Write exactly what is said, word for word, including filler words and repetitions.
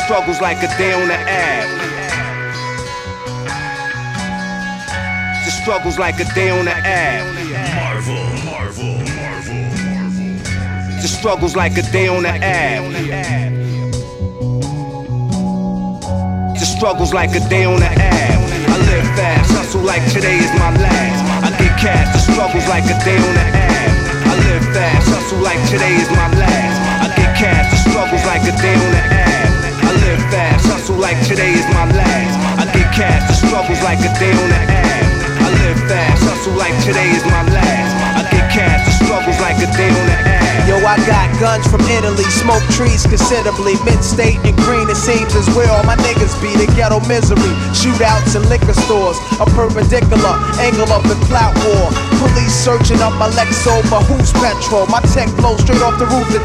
struggle's like a day on the Ave. The struggle's like a day on the Ave. Marvel, Marvel, Marvel, Marvel. The struggle's like a day on the Ave. The struggle's like a day on the Ave. I live fast, hustle like today is my last. I get cash, the struggle's like a day on the Ave. I live fast, hustle like today is my last. I get cash, the struggle's like a day on the Ave. I live fast, hustle like today is my last. I get cash, the struggle's like a day on the Ave. I live fast, hustle like today is my last. I get cash, the struggle's like a day on the Ave. Yo, I got guns from Italy, smoke trees considerably. Mid-state and green, it seems is where all my niggas be. The ghetto misery, shootouts in liquor stores. A perpendicular angle of the clout war. Police searching up my Lexo, but who's petrol? My tech blows straight off the roof to